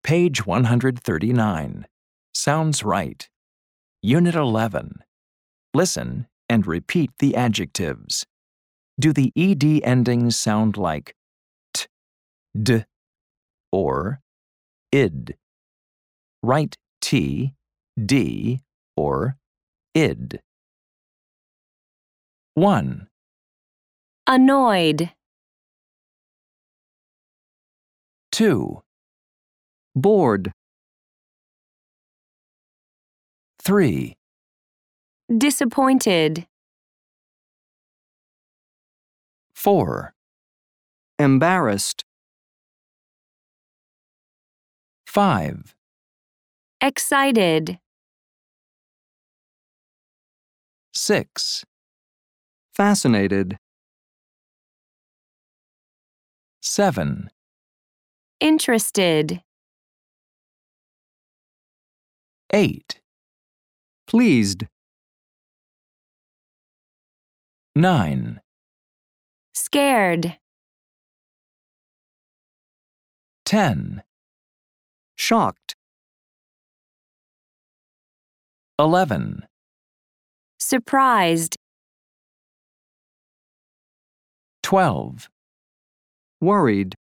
Page 139. Sounds right. Unit 11. Listen and repeat the adjectives. Do the ed endings sound like t, d, or id? Write t, d, or id. 1, Annoyed. 2, Bored. 3, Disappointed. 4, Embarrassed. 5, Excited. 6, Fascinated. 7, Interested. 8, Pleased. 9, Scared. 10, Shocked. 11, Surprised. 12, Worried.